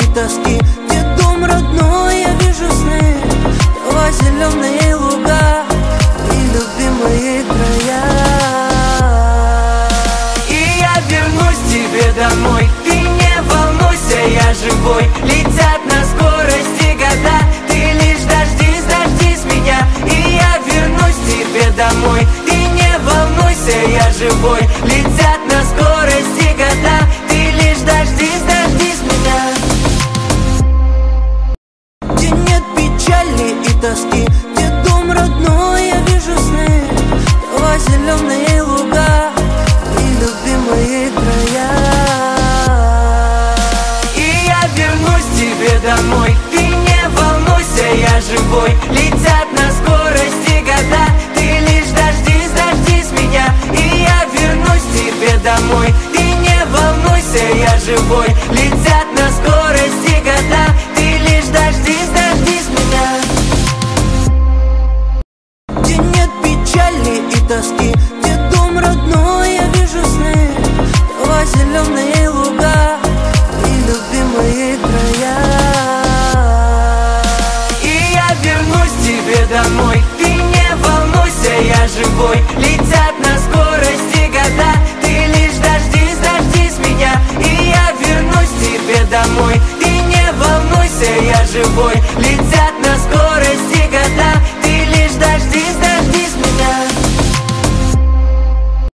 тоски, где дом родной, я вижу сны, твои зеленые луга и любимые края. И я вернусь к тебе домой, ты не волнуйся, я живой. Летят на скорости года, ты лишь дождись меня. И я вернусь к тебе домой, ты не волнуйся, я живой. Летят на скорости года, ты лишь дождись меня. Где нет печали и тоски, где дом родной, я вижу сны, твои зеленые луга и любимые края. И я вернусь к тебе домой, ты не волнуйся, я живой. Летят на скорости года, ты лишь дождись меня. И я вернусь к тебе домой, ты не волнуйся, я живой. Летят на скорости